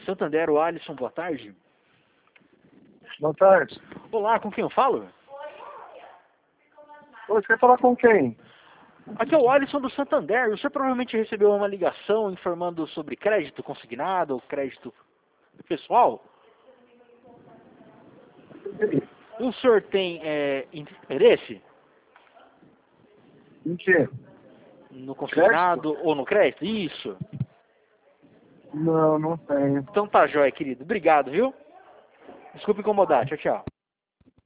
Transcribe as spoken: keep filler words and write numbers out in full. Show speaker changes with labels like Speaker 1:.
Speaker 1: Santander, o Alisson, boa tarde.
Speaker 2: Boa tarde.
Speaker 1: Olá, com quem eu falo?
Speaker 2: Oi, você quer falar com quem?
Speaker 1: Aqui é o Alisson do Santander. Você provavelmente recebeu uma ligação informando sobre crédito consignado ou crédito pessoal. O senhor tem é, interesse
Speaker 2: Em quê?
Speaker 1: no consignado ou no crédito? Isso.
Speaker 2: Não, não tenho.
Speaker 1: Então tá jóia, querido. Obrigado, viu? Desculpe incomodar. Tchau, tchau.